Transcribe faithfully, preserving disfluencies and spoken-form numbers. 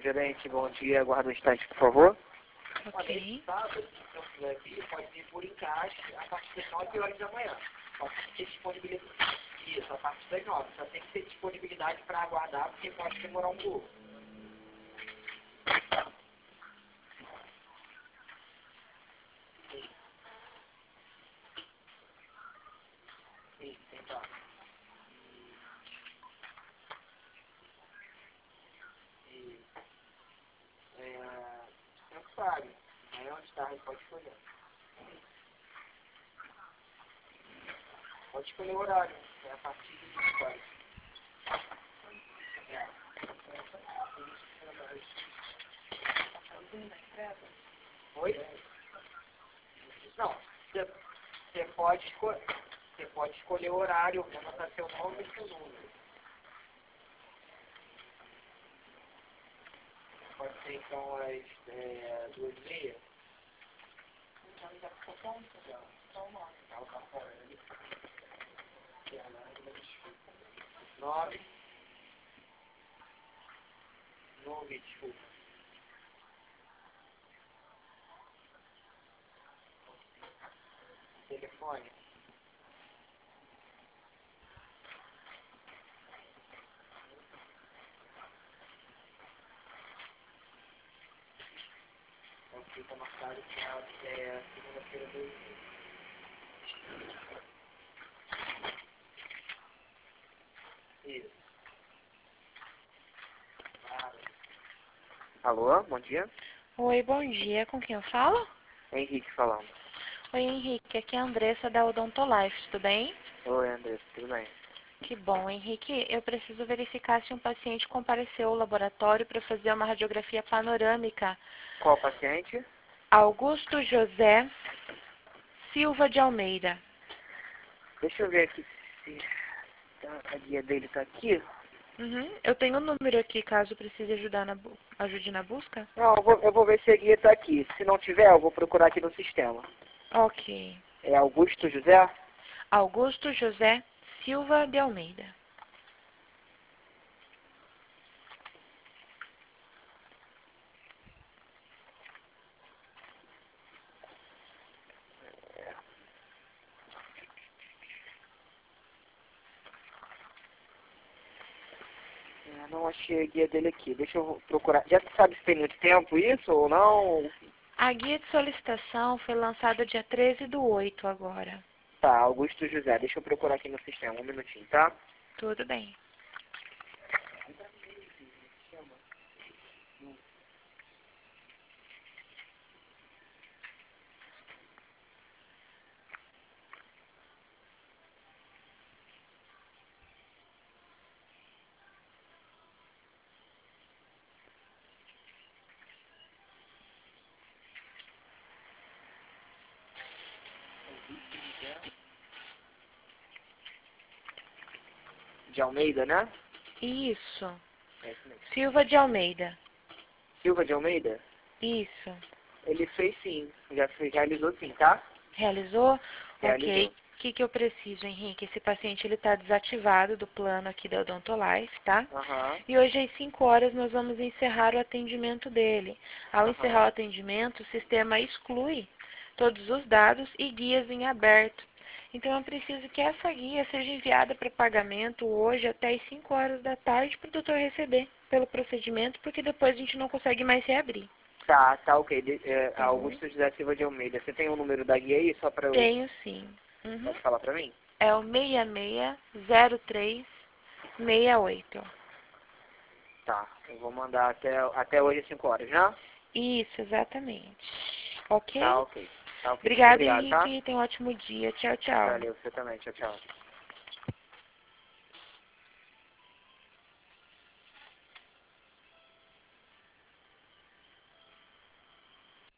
Gerente, bom dia. Aguarda um instante, por favor. Ok. Sábado, se não estiver aqui, pode vir por encaixe a partir das nove horas da manhã. Só tem que ter disponibilidade. Isso, a partir das nove. Só tem que ter disponibilidade para aguardar, porque pode demorar um pouco. Sim. Sim, então. E, é, não sabe. Aí onde está, ele pode escolher. Pode escolher o horário. É a partir de cinco horas. É. Oi? Não, você, você pode escolher. Você pode escolher o horário, anotar seu nome e seu número. Pode ser então às é, duas e meia. Nove. Nove, desculpa. Telefone. Então fica marcado para é, segunda-feira, duas e meia. Isso. Claro. Alô, bom dia. Oi, bom dia. Com quem eu falo? Henrique falando. Oi, Henrique. Aqui é a Andressa da Odontolife. Tudo bem? Oi, Andressa, tudo bem? Que bom, Henrique. Eu preciso verificar se um paciente compareceu ao laboratório para fazer uma radiografia panorâmica. Qual paciente? Augusto José Silva de Almeida. Deixa eu ver aqui se tá, a guia dele tá aqui. Uhum. Eu tenho o um número aqui, caso precise ajudar na bu- ajude na busca. Não, eu vou, eu vou ver se a guia tá aqui. Se não tiver, eu vou procurar aqui no sistema. Ok. É Augusto José? Augusto José Silva de Almeida. É, não achei a guia dele aqui. Deixa eu procurar. Já sabe se tem muito tempo isso ou não? A guia de solicitação foi lançada dia treze do oito agora. Tá, Augusto José. Deixa eu procurar aqui no sistema. Um minutinho, tá? Tudo bem. De Almeida, né? Isso. É isso mesmo. Silva de Almeida. Silva de Almeida? Isso. Ele fez sim. Já fez, realizou sim, tá? Realizou? Ok. Realizou. O que, que eu preciso, Henrique? Esse paciente ele está desativado do plano aqui da Odontolife, tá? Aham. E hoje às cinco horas nós vamos encerrar o atendimento dele. Ao encerrar o Aham. atendimento, o sistema exclui todos os dados e guias em aberto. Então eu preciso que essa guia seja enviada para pagamento hoje até as cinco horas da tarde para o doutor receber pelo procedimento, porque depois a gente não consegue mais reabrir. Tá, tá ok. De, é, Tá bom? Augusto José Silva de Almeida. Você tem o número da guia aí, só pra eu... Tenho sim. Uhum. Pode falar pra mim? É o seis seis zero três seis oito. Tá, eu vou mandar até, até hoje às cinco horas, né? Isso, exatamente. Ok? Tá ok. Tá ok. Muito Obrigada, obrigado, tá? Henrique. Tenha um ótimo dia. Tchau, tchau. Valeu, você também. Tchau, tchau.